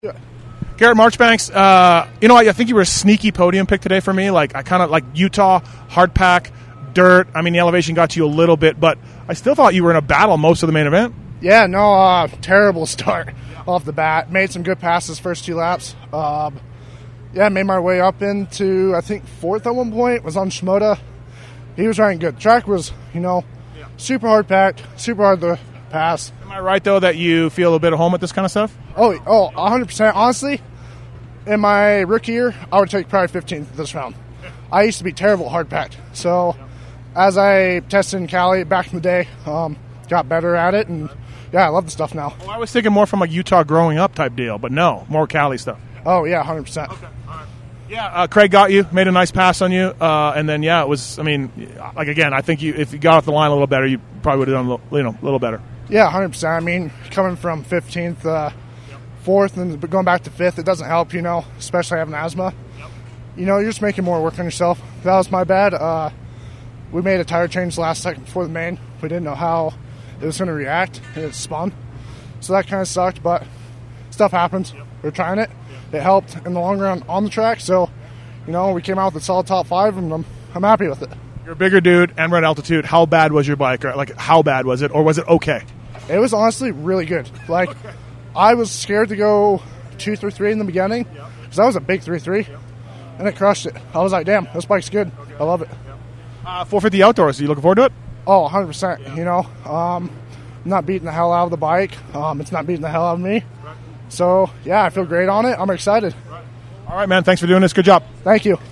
Yeah. Garrett Marchbanks, I think you were a sneaky podium pick today for me. Like, I kind of like Utah, hard pack, dirt. I mean, the elevation got to you a little bit, but I still thought you were in a battle most of the main event. Yeah, no, terrible start off the bat. Made some good passes first 2 laps. Made my way up into, I think, 4th at one point. Was on Shimoda. He was riding good. The track was, super hard packed, super hard to pass. Am I right, though, that you feel a bit at home with this kind of stuff? Oh, 100%. Honestly, in my rookie year, I would take probably 15th this round. I used to be terrible hard packed. So as I tested in Cali back in the day, got better at it, and I love the stuff now. Well, I was thinking more from a Utah growing up type deal, but no, more Cali stuff. Oh, yeah, 100%. Okay, all right. Yeah, Craig got you, made a nice pass on you, and then, it was, I think if you got off the line a little better, you probably would have done a little better. Yeah, 100%. I mean, coming from 15th, 4th, and going back to 5th, it doesn't help, especially having asthma. You're just making more work on yourself. That was my bad. We made a tire change last second before the main. We didn't know how it was going to react, and it spun. So that kind of sucked, but stuff happens. We're trying it. It helped in the long run on the track, so, we came out with a solid top 5, and I'm happy with it. You're a bigger dude and we're at altitude. How bad was your bike? Like, how bad was it, or was it okay? It was honestly really good. Like, I was scared to go 2.33 in the beginning because that was a big 3.3, and it crushed it. I was like, damn, this bike's good. I love it. 450 outdoors. Are you looking forward to it? Oh, 100%. I'm not beating the hell out of the bike. It's not beating the hell out of me. So, I feel great on it. I'm excited. All right, man. Thanks for doing this. Good job. Thank you.